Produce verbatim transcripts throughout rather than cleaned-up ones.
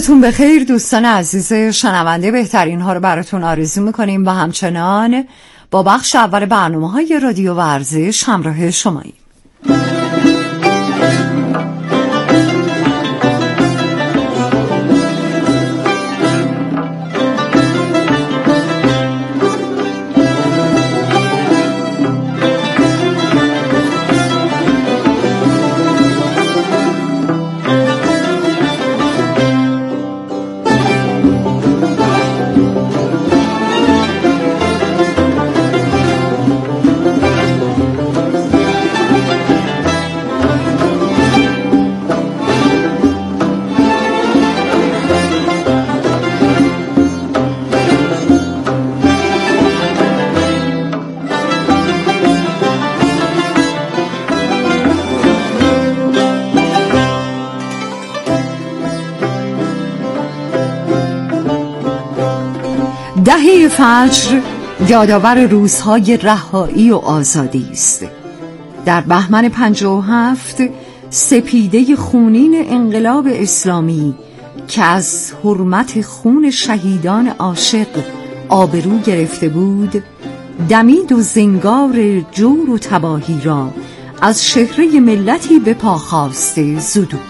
روزتون بخیر دوستان عزیز شنونده، بهترین ها رو براتون آرزو میکنیم و همچنان با بخش اول برنامه های رادیو ورزش همراه شماییم. دهه فجر یادآور روزهای رهایی و آزادی است. در بهمن پنجاه و هفت سپیده خونین انقلاب اسلامی که از حرمت خون شهیدان عاشق آبرو گرفته بود، دمید و زنگار جور و تباهی را از شهره ملتی به پا خواسته زدود.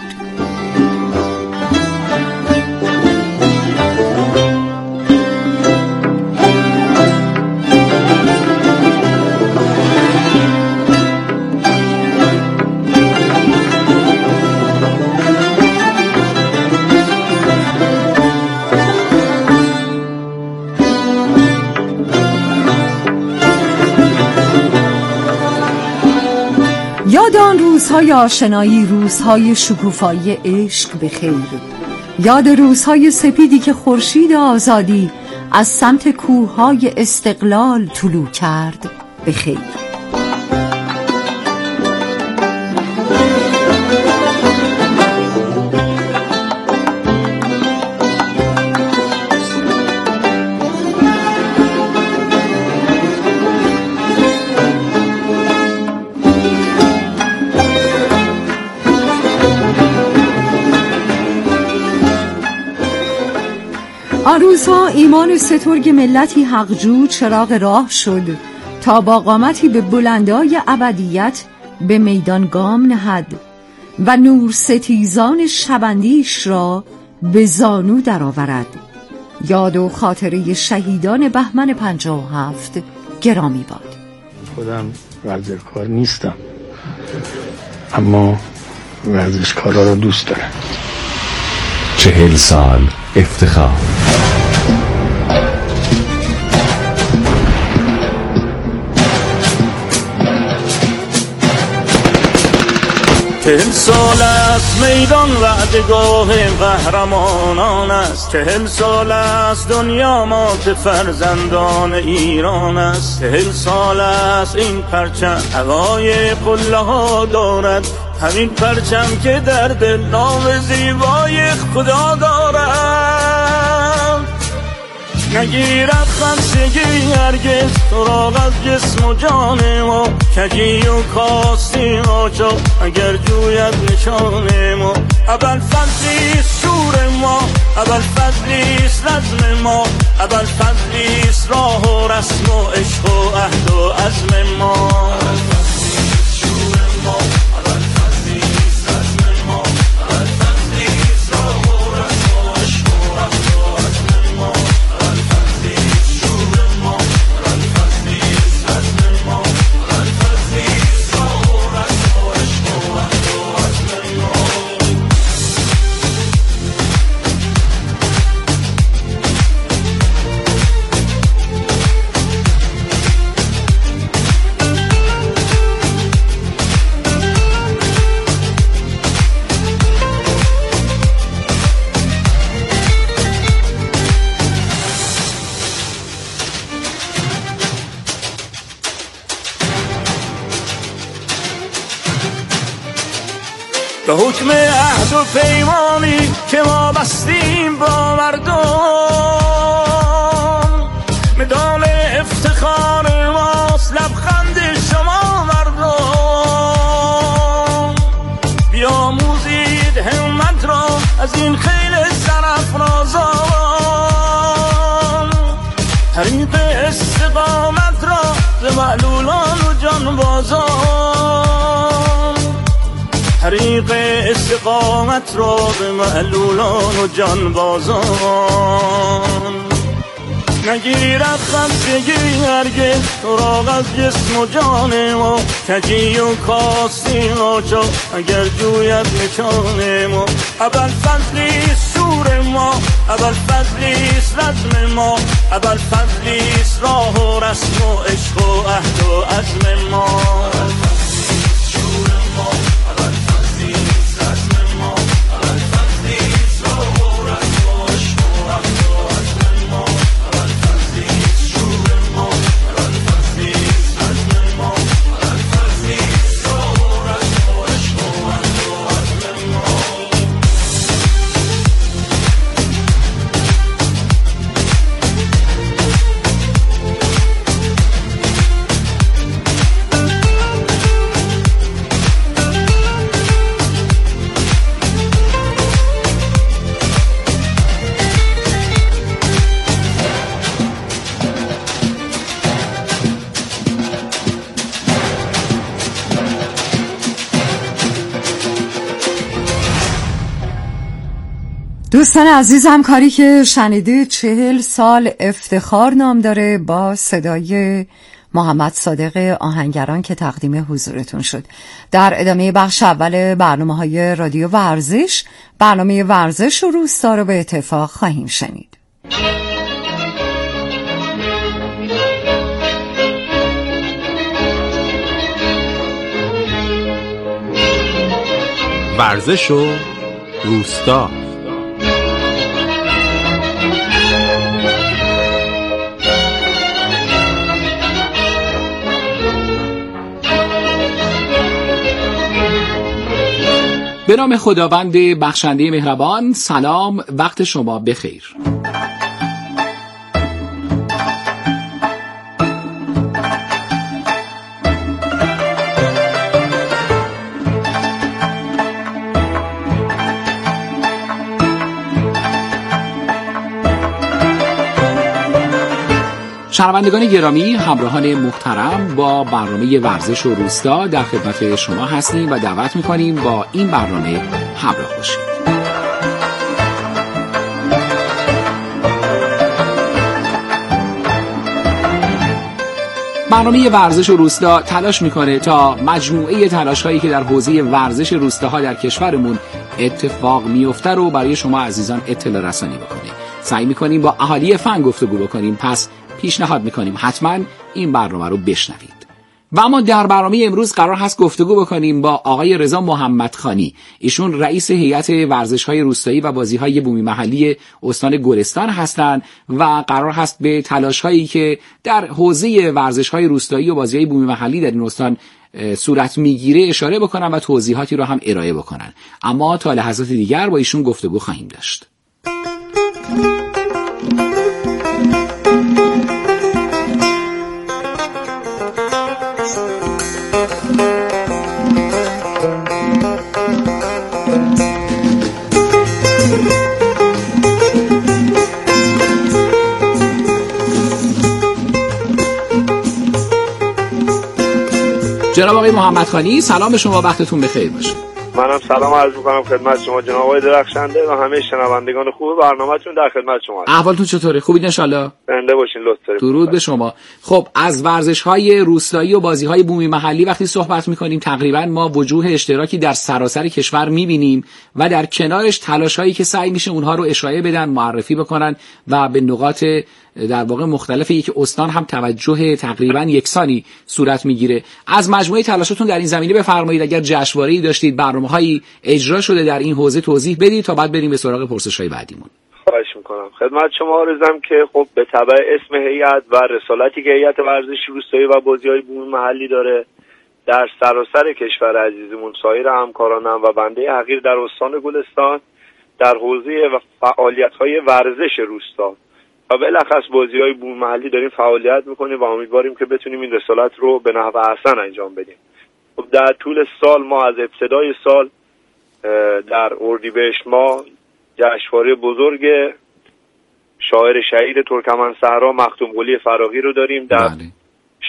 یاد آن روزهای آشنایی، روزهای شکوفایی عشق بخیر. یاد روزهای سپیدی که خورشید آزادی از سمت کوههای استقلال طلوع کرد بخیر. آن روزها ایمان سترگ ملتی حقجو چراغ راه شد تا با قامتی به بلندای ابدیت به میدان گام نهد و نور ستیزان شبندیش را به زانو درآورد. یاد و خاطره شهیدان بهمن پنجاه و هفت گرامی باد. خودم ورزشکار نیستم اما ورزشکارا رو دوست دارم. چهل سال افتخار. چهل سال است میدان وعدگاه قهرمانان است، چهل سال است دنیا مات فرزندان ایران است، چهل سال است این پرچم هوای قله ها دارد، همین پرچم که در دل نام زیبای خدا دارد. نگیرد خمسگی هرگز سراغ از جسم و جان ما، کجی و کاستی آجا اگر جوید نشان ما. اول فضلیست شور ما، اول فضلیست رزم ما، اول فضلیست راه و رسم و عشق و عهد و عزم ما. اول فضلیست شور ما، اول فضلیست رزم ما، اول فضلیست راه و رسم و عشق و عهد و عزم ما. به حکم عهد و پیمانی که ما بستیم با مردم، مدال افتخار ماست لبخند شما مردم. بیاموزید همت را از این خیل سرافراز، بازان، طریق استقامت را به معلولان و جانبازان. نگیرد خستگی هرگز سراغ از جسم و جان ما، کجی و کاستی آجا اگر جوید نشان ما. اول فضلیست شور ما، اول فضلیست رزم ما، اول فضلیست راه و رسم و عشق و عهد و عزم ما. اول فضلیست شور ما، اول فضلیست رزم ما، اول فضلیست راه و رسم و عشق و عهد و عزم ما. دوستان عزیزم، کاری که شنیده چهل سال افتخار نام داره، با صدای محمد صادق آهنگران که تقدیم حضورتون شد. در ادامه بخش اول برنامه‌های رادیو ورزش، برنامه ورزش و روستا رو به اتفاق خواهیم شنید. ورزش و روستا. به نام خداوند بخشنده مهربان. سلام، وقت شما بخیر. شنوندگان گرامی، همراهان محترم، با برنامه ورزش و روستا در خدمت شما هستیم و دعوت می‌کنیم با این برنامه همراه باشید. برنامه ورزش و روستا تلاش میکنه تا مجموعه تلاش‌هایی که در حوزه ورزش روستاها در کشورمون اتفاق میفته رو برای شما عزیزان اطلاع رسانی بکنه. سعی میکنیم با اهالی فن گفتگو بکنیم، پس پیشنهاد میکنیم حتما این برنامه رو بشنوید. و اما در برنامه امروز قرار هست گفتگو بکنیم با آقای رضا محمدخانی. ایشون رئیس هیئت ورزش‌های روستایی و بازی‌های بومی محلی استان گلستان هستند و قرار هست به تلاش‌هایی که در حوزه ورزش‌های روستایی و بازی‌های بومی محلی در این استان صورت میگیره اشاره بکنن و توضیحاتی رو هم ارائه بکنن. اما تا لحظات دیگر با ایشون گفتگو خواهیم داشت. جناب آقای محمدخانی، سلام به شما، وقتتون بخیر باشه. منم سلام عرض می‌کنم خدمت شما جناب آقای درخشنده و همه شنوندگان خوب برنامه‌تون. در خدمت شما. احوالتون چطوره؟ خوبید ان شاءالله؟ زنده باشین، لطف دارید. درود به شما. خب، از ورزش‌های روستایی و بازی‌های بومی محلی وقتی صحبت می‌کنیم تقریباً ما وجوه اشتراکی در سراسر کشور می‌بینیم و در کنارش تلاش‌هایی که سعی میشه اونها رو اشاعه بدن، معرفی بکنن و به نقاط در واقع مختلف یک استان هم توجه تقریبا یکسانی صورت میگیره. از مجموعه تلاشاتون در این زمینه بفرمایید، اگر جشنواره‌ای داشتید، برنامه‌هایی اجرا شده در این حوزه توضیح بدید تا بعد بریم به سراغ پرسش‌های بعدیمون. خواهش میکنم. خدمت شما عرضم که خب به تبع اسم هیئت و رسالتی که هیئت ورزش روستایی و بازی‌های بومی محلی داره در سراسر کشور عزیزمون، سایر همکارانم و بنده حقیر در استان گلستان در حوزه و فعالیت‌های ورزش روستا و بالاخص بازی‌های بومی محلی داریم فعالیت می‌کنیم و امیدواریم که بتونیم این رسالت رو به نحو احسن انجام بدیم. خب در طول سال ما از ابتدای سال در اردیبهشت ماه جشنواره بزرگ شاعر شهید ترکمن صحرا مختوم قلی فراغی رو داریم. در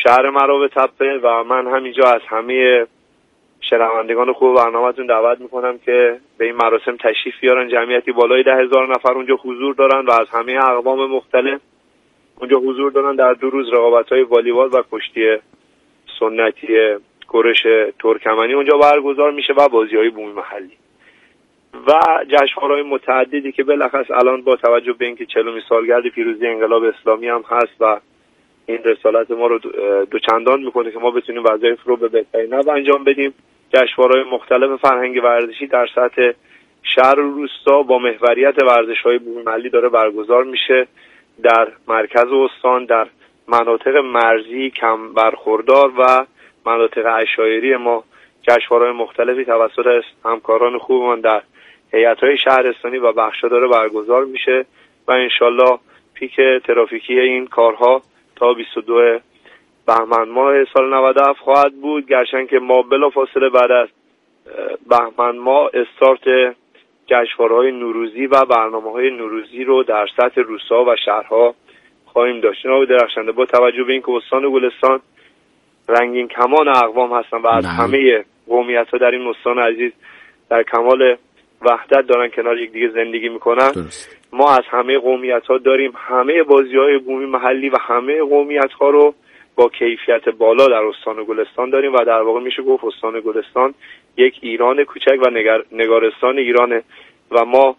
شهر مرو تپه و من همینجا از همه شنوندگان خوب برنامه‌تون دعوت میکنم که به این مراسم تشریف بیارن. جمعیتی بالای ده هزار نفر اونجا حضور دارن و از همه اقوام مختلف اونجا حضور دارن. در دو روز رقابت‌های والیبال و کشتی سنتی کرش ترکمنی اونجا برگزار میشه و بازی‌های بومی محلی و جشنواره‌های متعددی که بالاخص الان با توجه به اینکه چهلمین سالگرد پیروزی انقلاب اسلامی هم هست و این رسالت ما رو دوچندان میکنه که ما بتونیم وظایف رو به بهترین نحو انجام بدیم. جشنواره‌های مختلف فرهنگی ورزشی در سطح شهر و روستا با محوریت ورزش‌های بومی محلی داره برگزار میشه. در مرکز استان، در مناطق مرزی کم برخوردار و مناطق عشایری ما جشنواره‌های مختلفی توسط همکاران خوبمان در هیئت‌های شهرستانی و بخشا داره برگزار میشه و انشالله پیک ترافیکی این کارها تا بیست و دو بهمن ماه سال نود و هفت خواهد بود، گرچند که ما بلافاصله بعد از بهمن ماه استارت جشنواره‌های نوروزی و برنامه‌های نوروزی رو در سطح روستاها و شهرها خواهیم داشت. جناب درخشنده، با توجه به اینکه استان گلستان رنگین کمان اقوام هستن و از همه قومیت‌ها در این استان عزیز در کمال وحدت دارن کنار یک دیگه زندگی میکنن، ما از همه قومیت‌ها داریم همه بازی‌های بومی محلی و همه قومیت‌ها رو با کیفیت بالا در استان گلستان داریم و در واقع میشه گفت استان گلستان یک ایران کوچک و نگر... نگارستان ایرانه و ما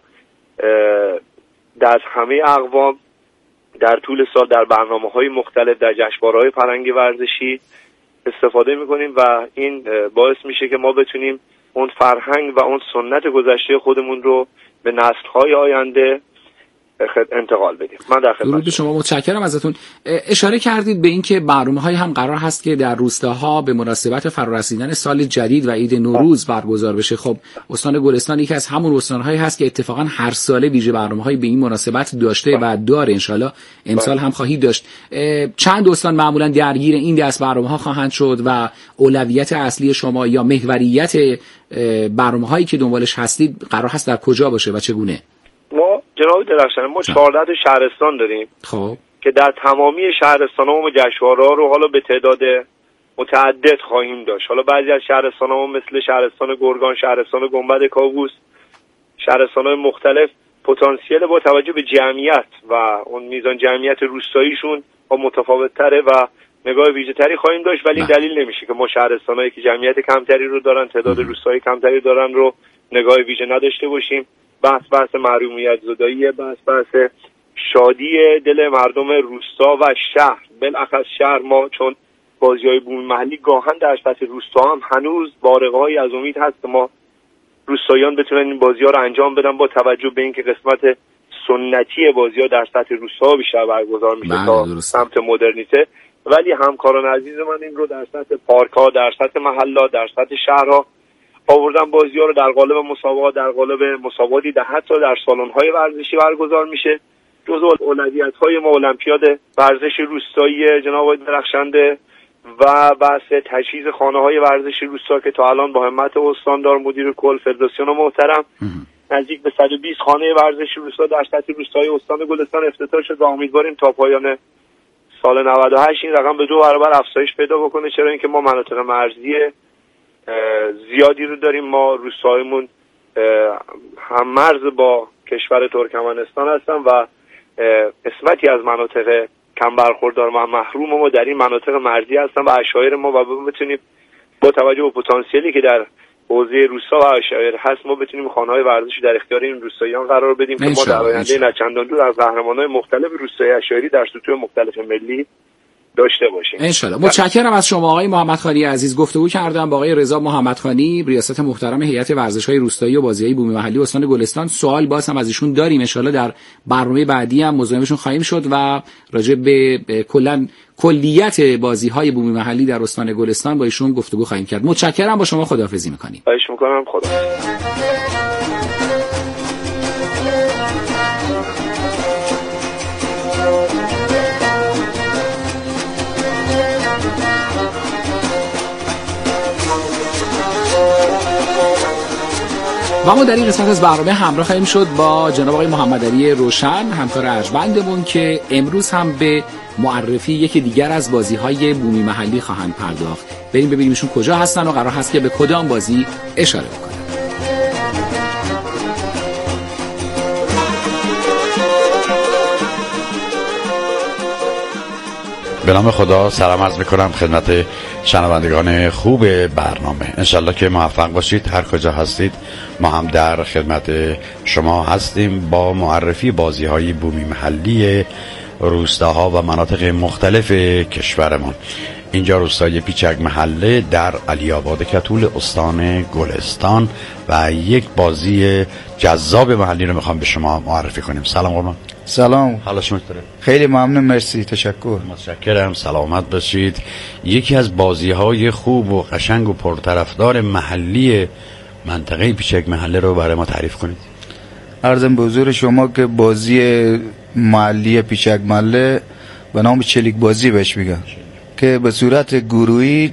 در همه اقوام در طول سال در برنامه‌های مختلف در جشنواره‌های فرهنگی ورزشی استفاده می‌کنیم و این باعث میشه که ما بتونیم اون فرهنگ و اون سنت گذشته خودمون رو به نسل‌های آینده انتقال بدیم. من در خدمت درود به شما، متشکرم ازتون. اشاره کردید به اینکه برنامه‌های هم قرار هست که در روستاها به مناسبت فرارسیدن سال جدید و عید نوروز برگزار بشه. خب استان گلستان یکی از همون استان‌هایی هست که اتفاقا هر ساله ویژه برنامه‌های به این مناسبت داشته و داره. انشالله امسال هم خواهید داشت. چند استان معمولا درگیر این دست برنامه‌ها خواهند شد و اولویت اصلی شما یا محوریت برنامه‌هایی که دنبالش هستید قرار هست در کجا باشه و چگونه؟ ما جناب درخشان ما چهارده تا شهرستان داریم خب که در تمامی شهرستان‌ها ما جشنواره‌ها رو حالا به تعداد متعدد خواهیم داشت. حالا بعضی از شهرستان‌ها مثل شهرستان گرگان، شهرستان گنبد کاووس، شهرستان‌های مختلف پتانسیل با توجه به جمعیت و اون میزان جمعیت روستاییشون با متفاوت‌تره و نگاه ویژه‌تری خواهیم داشت، ولی دلیل نمیشه که ما شهرستان‌هایی که جمعیت کمتری رو دارن، تعداد روستایی کمتری دارن رو نگاه ویژه نداشته باشیم. بحث بحث محرومیت زدایی، بحث بحث شادی دل مردم روستا و شهر، بالاخص شهر. ما چون بازی‌های بومی محلی گاهن در سطح روستا هم هنوز بارقه‌هایی از امید هست که ما روستاییان بتونن این بازی‌ها رو انجام بدن با توجه به اینکه قسمت سنتی بازی‌ها در سطح روستا بیشتر برگزار میشه تا سمت مدرنیته، ولی همکاران عزیز من این رو در سطح پارک‌ها، در سطح محلات، در سطح شهرها آوردن بازی‌ها رو در قالب مسابقات، در قالب مسابقاتی ده حتی در سالن‌های ورزشی برگزار میشه. جزو اولویت‌های ما المپیاد ورزش روستایی جناب درخشنده و بحث تجهیز خانه‌های ورزشی روستا که تا الان با همت استاندار مدیر کل فدراسیون محترم نزدیک به صد و بیست خانه ورزشی روستا در سطح روستای استان گلستان افتتاح شد و امیدواریم تا پایان سال نود و هشت این رقم به دو برابر افزایش پیدا بکنه، چرا اینکه ما مناطق مرزی زیادی رو داریم. ما روستایمون هم مرز با کشور ترکمنستان هستن و قسمتی از مناطق کم برخوردار و محروم ما در این مناطق مرزی هستن و عشایر ما و بتونیم با توجه به پتانسیلی که در حوزه روستا و عشایر هست ما بتونیم خانه‌های ورزشی در اختیار این روستاییان قرار بدیم که ما در آینده نه چندان دور از قهرمان‌های مختلف روستایی عشایری در سطوح مختلف ملی داشته باشیم ان شاء الله. متشکرم از شما آقای محمدخانی عزیز. گفتگو کردم با آقای رضا محمدخانی، ریاست محترم هیئت ورزش‌های روستایی و بازی‌های بومی محلی استان گلستان. سوال باز هم از ایشون داریم، ان شاء الله در برنامه بعدی هم مزاحمشون خواهیم شد و راجع به کلا کلیت بازی‌های بومی محلی در استان گلستان با ایشون گفتگو خواهیم کرد. متشکرم، با شما خداحافظی می‌کنیم. خواهش می‌کنم. خدا و ما در این قسمت از برنامه همراه خواهیم شد با جناب آقای محمد علی روشن، همکار ارجمندمون، که امروز هم به معرفی یکی دیگر از بازی‌های بومی محلی خواهند پرداخت. بریم ببینیم ایشون کجا هستن و قرار هست که به کدام بازی اشاره بکنن. به نام خدا سلام عرض میکنم خدمت شنوندگان خوب برنامه. انشالله که موفق باشید. هر کجا هستید ما هم در خدمت شما هستیم با معرفی بازی های بومی محلی روستاها و مناطق مختلف کشورمان. اینجا روستای پیچک محله در علی آباد کتول استان گلستان و یک بازی جذاب محلی رو میخوام به شما معرفی کنیم. سلام قربان. سلام. حالا شما چطوره؟ خیلی ممنون، مرسی، تشکر. متشکرم، سلامت باشید. یکی از بازی‌های خوب و قشنگ و پرطرفدار محلی منطقه پیچک محله رو برای ما تعریف کنید. عرضم به حضور شما که بازی محلی پیچک محله به نام چلیک بازی بهش میگن که به صورت گروهی،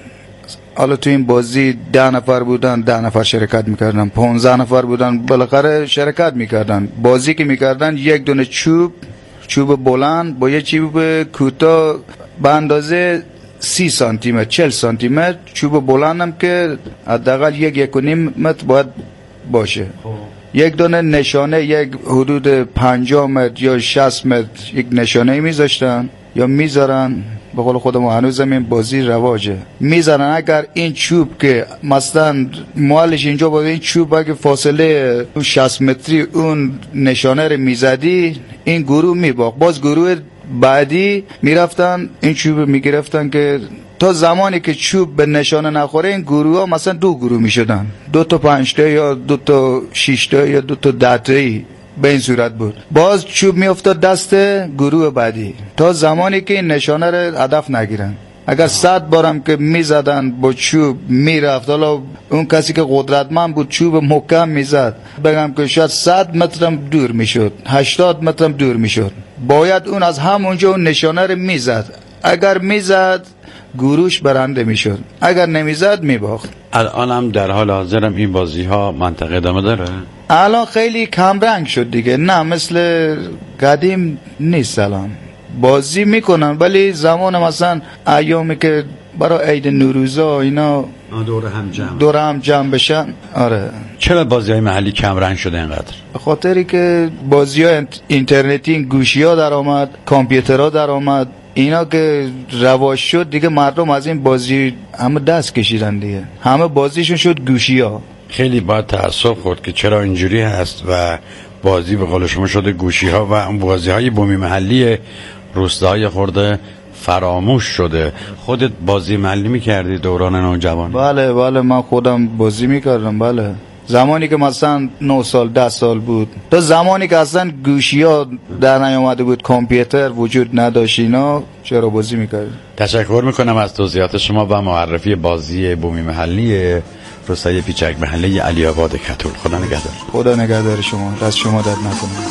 حالا تو این بازی ده نفر بودن، ده نفر شرکت میکردن، پانزده نفر بودن، بالاخره شرکت میکردن. بازی که میکردن یک دونه چوب چوب بلند با یک چوب کوتاه به اندازه سی سانتی متر چل سانتی متر چوب بلندم که حداقل یک یک و نیم متر باید باشه. یک دونه نشانه یک حدود پنجاه متر یا شصت متر یک نشانه میذاشتن یا میذارن. به قول خودم هنوز این بازی رواجه. میذارن اگر این چوب که مثلا موالش اینجا بود، این چوب اگه فاصله شصت متری اون نشانه رو میزدی، این گروه میباخت. باز گروه بعدی میرفتن این چوب میگرفتن که تا زمانی که چوب به نشانه نخوره این گروه ها مثلا دو گروه میشدن، دو تا پنج تا یا دو تا شش تا یا دو تا ده تایی. به این صورت بود. باز چوب میافتاد دست گروه بعدی تا زمانی که این نشانه رو هدف نگیرن. اگر صد بارم که میزدن با چوب میرفت، حالا اون کسی که قدرتمند بود چوب محکم میزد، بگم که شاید صد مترم دور میشد، هشتاد مترم دور میشد، باید اون از همونجا اون نشانه رو میزد. اگر میزد گروش برنده میشد، اگر نمیزد میباخت. الان هم در حال حاضرم این بازی ها منطقه ادامه داره؟ الان خیلی کم رنگ شد دیگه، نه مثل قدیم نیست. الان بازی میکنن ولی زمان مثلا ایامی که برای عید نوروزا اینا دور هم جمع دور هم جمع بشن. آره. چرا بازی های محلی کم رنگ شده اینقدر؟ به خاطری که بازی های اینترنتی، گوشی ها در آمد، کامپیوتر ها در آمد، اینا که رواج شد دیگه مردم از این بازی همه دست کشیدن دیگه، همه بازیشون شد گوشی ها. خیلی باید تأسف خورد که چرا اینجوری هست و بازی به قول شما شده گوشی ها و اون بازی های بومی محلی روستاهای خورده فراموش شده. خودت بازی محلی میکردی دوران نوجوان؟ بله بله، من خودم بازی میکردم. بله، زمانی که مثلا نه سال ده سال بود، تا زمانی که اصلا گوشی ها در نیامده بود، کامپیوتر وجود نداشت، اینا چرا بازی میکرد. تشکر میکنم از توضیحات شما و معرفی بازی بومی محلی روستای پیچک محله علی آباد کتول. خدا نگهدار. خدا نگهدار شما، دست شما درد نکنه.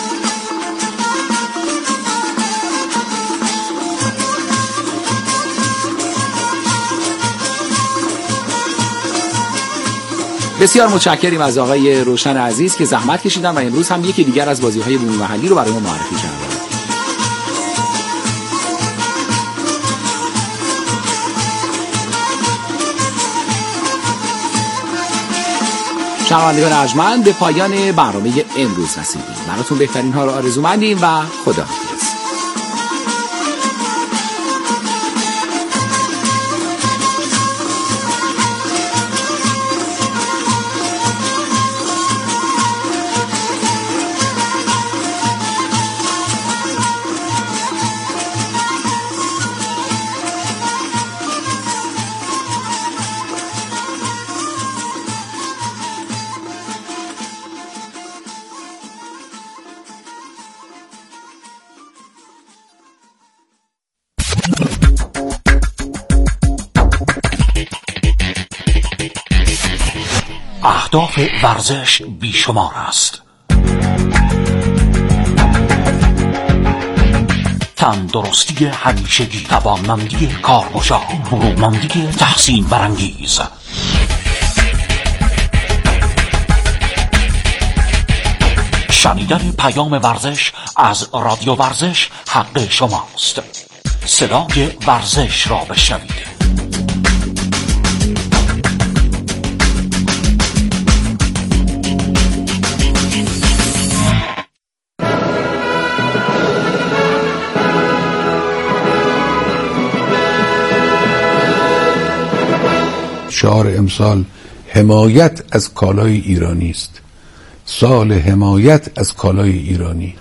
بسیار متشکریم از آقای روشن عزیز که زحمت کشیدن و امروز هم یکی دیگر از بازی‌های بومی محلی رو برای ما معرفی کردن. شنوندگان ارجمند، به پایان برنامه امروز رسیدیم. براتون بهترین ها رو آرزومندیم و خداحافظ. اهداف ورزش بیشمار است. تندرستی همیشگی، توانمندی کارگشا، برومندی تحسین برانگیز. شنیدن پیام ورزش از رادیو ورزش حق شماست. صدای ورزش را بشنوید. شعار امسال حمایت از کالای ایرانی است. سال حمایت از کالای ایرانی.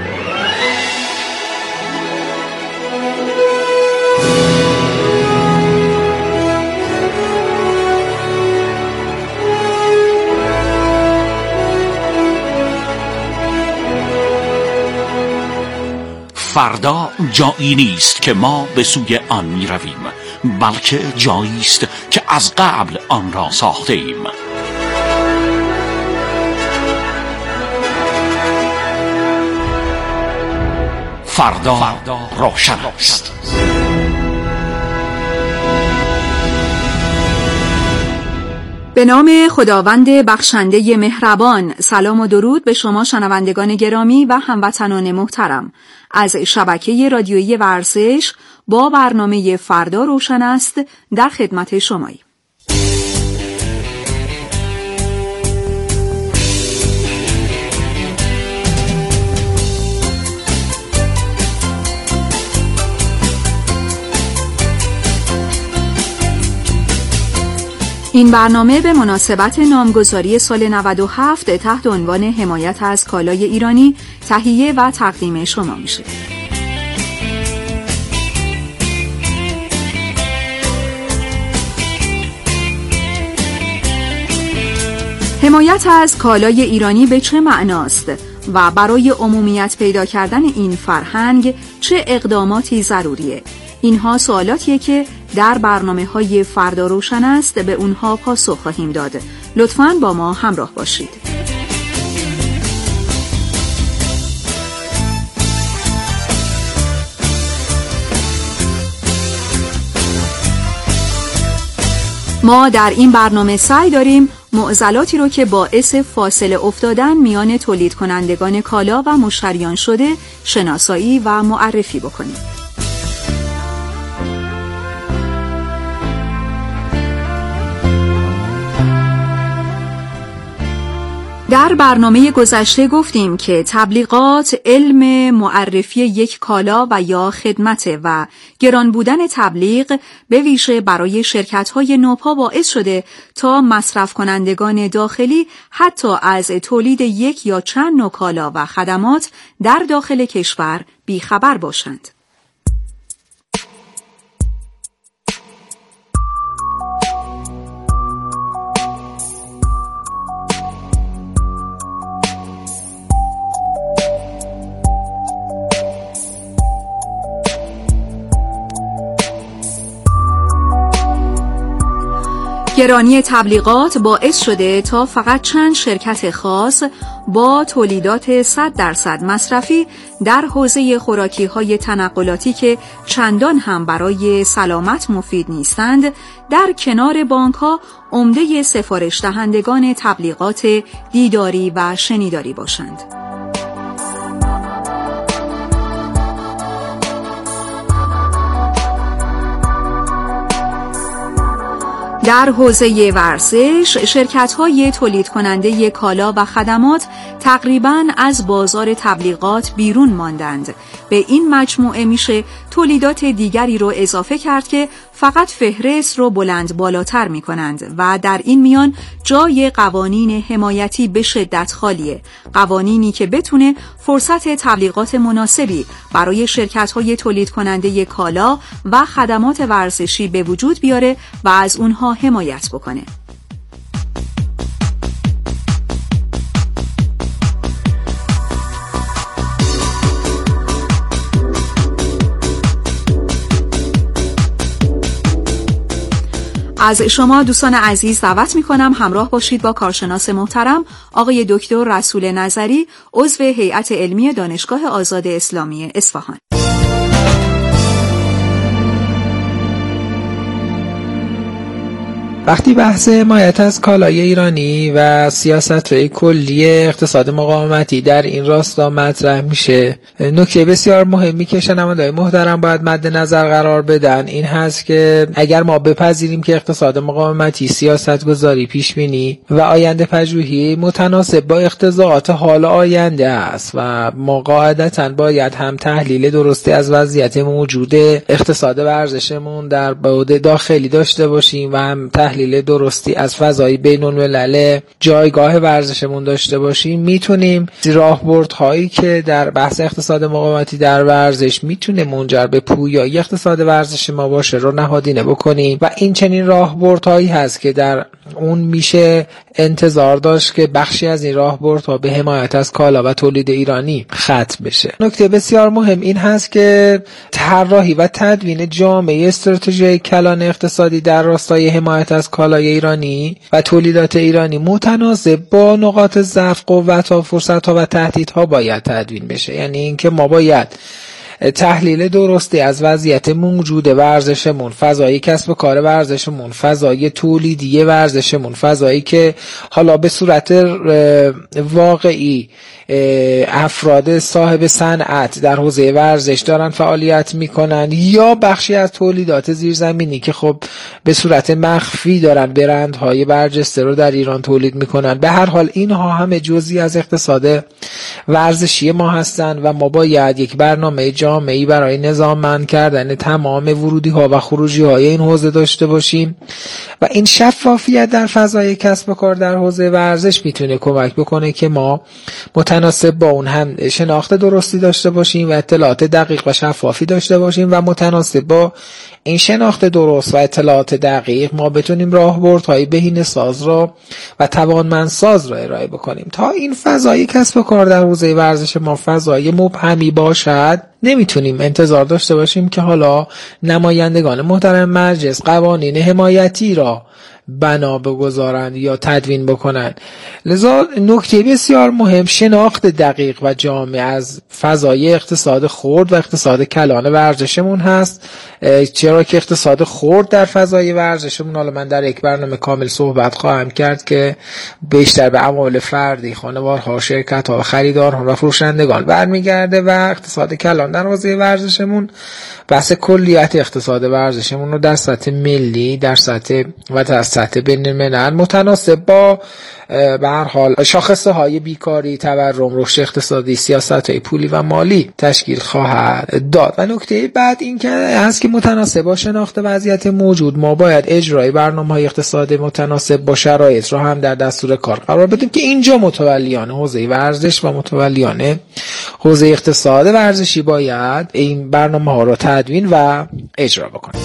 فردا جایی نیست که ما به سوی آن می رویم، بلکه جایی است که از قبل آن را ساخته ایم. فردا, فردا روشن است. به نام خداوند بخشنده مهربان. سلام و درود به شما شنوندگان گرامی و هموطنان محترم از شبکه رادیویی ورزش با برنامه فردا روشن است در خدمت شماییم. این برنامه به مناسبت نامگذاری سال نود و هفت تحت عنوان حمایت از کالای ایرانی تهیه و تقدیم شما میشه. حمایت از کالای ایرانی به چه معناست و برای عمومیت پیدا کردن این فرهنگ چه اقداماتی ضروریه؟ اینها سوالاتیه که در برنامه‌های فردا روشن است به اونها پاسخ خواهیم داد. لطفاً با ما همراه باشید. ما در این برنامه سعی داریم معضلاتی رو که باعث فاصله افتادن میان تولید کنندگان کالا و مشتریان شده شناسایی و معرفی بکنیم. در برنامه گذشته گفتیم که تبلیغات علم معرفی یک کالا و یا خدمت و گران بودن تبلیغ به ویژه برای شرکت‌های نوپا باعث شده تا مصرف کنندگان داخلی حتی از تولید یک یا چند نوع کالا و خدمات در داخل کشور بیخبر باشند. گرانی تبلیغات باعث شده تا فقط چند شرکت خاص با تولیدات صد درصد مصرفی در حوزه خوراکی‌های تنقلاتی که چندان هم برای سلامت مفید نیستند، در کنار بانک‌ها عمده سفارش دهندگان تبلیغات دیداری و شنیداری باشند. در حوزه ورزش، شرکت‌های تولید کننده کالا و خدمات تقریباً از بازار تبلیغات بیرون ماندند. به این مجموعه میشه تولیدات دیگری رو اضافه کرد که فقط فهرست رو بلند بالاتر می‌کنند و در این میان جای قوانین حمایتی به شدت خالیه. قوانینی که بتونه فرصت تبلیغات مناسبی برای شرکت‌های تولید کننده کالا و خدمات ورزشی به وجود بیاره و از اونها حمایت بکنه. از شما دوستان عزیز دعوت می‌کنم همراه باشید با کارشناس محترم آقای دکتر رسول نظری، عضو هیئت علمی دانشگاه آزاد اسلامی اصفهان. وقتی بحث حمایت از کالای ایرانی و سیاست‌های کلی اقتصاد مقاومتی در این راستا مطرح میشه، نکته بسیار مهمی که شنونده‌های محترم باید مد نظر قرار بدن این هست که اگر ما بپذیریم که اقتصاد مقاومتی سیاست‌گذاری پیش‌بینی و آینده پژوهی متناسب با اقتضاعات حال آینده است و ما قاعدتاً باید هم تحلیل درستی از وضعیت موجود اقتصاد ورزشمون در بعد داخلی داشته باشیم و هم تحلیل درستی از فضای بین الملل جایگاه ورزشمون داشته باشیم، میتونیم راهبردهایی که در بحث اقتصاد مقاومتی در ورزش میتونه منجر به پویایی اقتصاد ورزش ما باشه رو نهادینه بکنیم و این چنین راهبردهایی هست که در اون میشه انتظار داشت که بخشی از این راهبردها به حمایت از کالا و تولید ایرانی ختم بشه. نکته بسیار مهم این هست که طراحی و تدوین جامعه استراتژی کلان اقتصادی در راستای حمایت از کالای ایرانی و تولیدات ایرانی متناسب با نقاط ضعف، قوت‌ها، فرصت‌ها و تهدیدها باید تدوین بشه. یعنی اینکه ما باید تحلیل درستی از وضعیت موجود ورزشمون، فضای کسب و کار ورزشمون، فضای تولیدی ورزشمون، فضایی که حالا به صورت واقعی افراد صاحب صنعت در حوزه ورزش دارن فعالیت میکنن یا بخشی از تولیدات زیرزمینی که خب به صورت مخفی دارن برندهای برجسته رو در ایران تولید میکنن. به هر حال اینها همه جزئی از اقتصاد ورزشی ما هستن و ما باید یک برنامه جامعی برای نظاممند کردن تمام ورودی ها و خروجی های این حوزه داشته باشیم و این شفافیت در فضای کسب و کار در حوزه ورزش میتونه کمک بکنه که ما متناسب با اون هم شناخت درستی داشته باشیم و اطلاعات دقیق و شفافی داشته باشیم و متناسب با این شناخت درست و اطلاعات دقیق ما بتونیم راهبردهای بهینه‌ساز را و توانمندساز را ارائه بکنیم. تا این فضای کسب و کار در حوزه ورزش ما فضای مبهمی باشد، نمیتونیم انتظار داشته باشیم که حالا نمایندگان محترم مجلس قوانین حمایتی را بنا بگذارند یا تدوین بکنند. لذا نکته بسیار مهم شناخت دقیق و جامع از فضای اقتصاد خرد و اقتصاد کلان ورزشمون هست، چرا که اقتصاد خرد در فضای ورزشمون، حالا من در یک برنامه کامل صحبت خواهم کرد که بیشتر به عوامل فردی، خانوارها، شرکت‌ها و خریدارها و فروشندگان برمیگرده و اقتصاد کلان در حوزه ورزشمون بحث کلیت اقتصاد ورزشمون رو در سطح ملی، در سطح و در سطح بین الملل متناسب با به هر حال شاخصه های بیکاری، تورم، رشد اقتصادی، سیاست های پولی و مالی تشکیل خواهد داد. و نکته بعد این که هست که متناسب با شناخت وضعیت موجود ما باید اجرای برنامه‌های اقتصادی متناسب با شرایط را هم در دستور کار قرار بدیم که اینجا متولیان حوزه ورزش و متولیان حوزه اقتصاد ورزشی باید این برنامه‌ها را تدوین و اجرا بکنیم.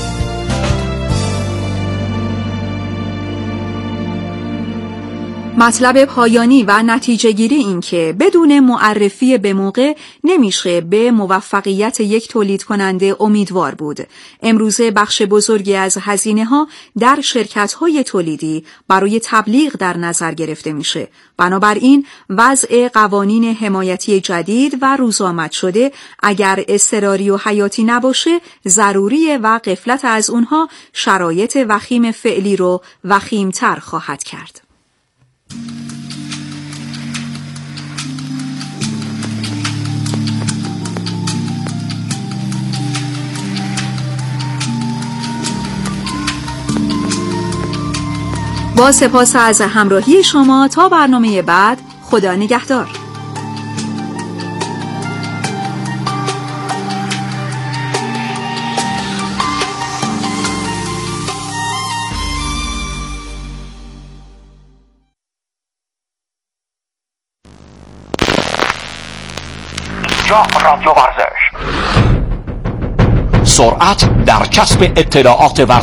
مطلب پایانی و نتیجه گیری این که بدون معرفی به موقع نمیشه به موفقیت یک تولید کننده امیدوار بود. امروزه بخش بزرگی از هزینه ها در شرکت های تولیدی برای تبلیغ در نظر گرفته میشه. بنابراین وضع قوانین حمایتی جدید و روزآمد شده اگر اضطراری و حیاتی نباشه ضروریه و غفلت از اونها شرایط وخیم فعلی رو وخیمتر خواهد کرد. با سپاس از همراهی شما تا برنامه بعد، خدا نگهدار. رادیو ورزش، سرعت در کسب اطلاعات ورزش.